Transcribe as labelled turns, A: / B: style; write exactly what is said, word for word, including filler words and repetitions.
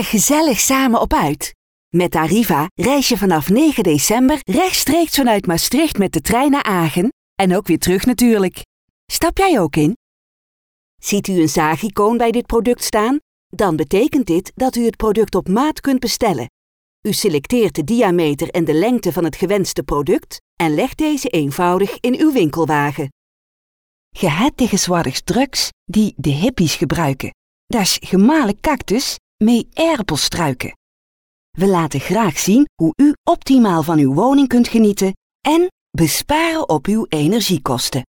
A: er gezellig samen op uit. Met Arriva reis je vanaf negen december rechtstreeks vanuit Maastricht met de trein naar Agen en ook weer terug natuurlijk. Stap jij ook in? Ziet u een zaagicoon bij dit product staan? Dan betekent dit dat u het product op maat kunt bestellen. U selecteert de diameter en de lengte van het gewenste product en legt deze eenvoudig in uw winkelwagen. Je hebt tegenwoordig drugs die de hippies gebruiken. Dat is gemalen cactus met erpelstruiken. We laten graag zien hoe u optimaal van uw woning kunt genieten en besparen op uw energiekosten.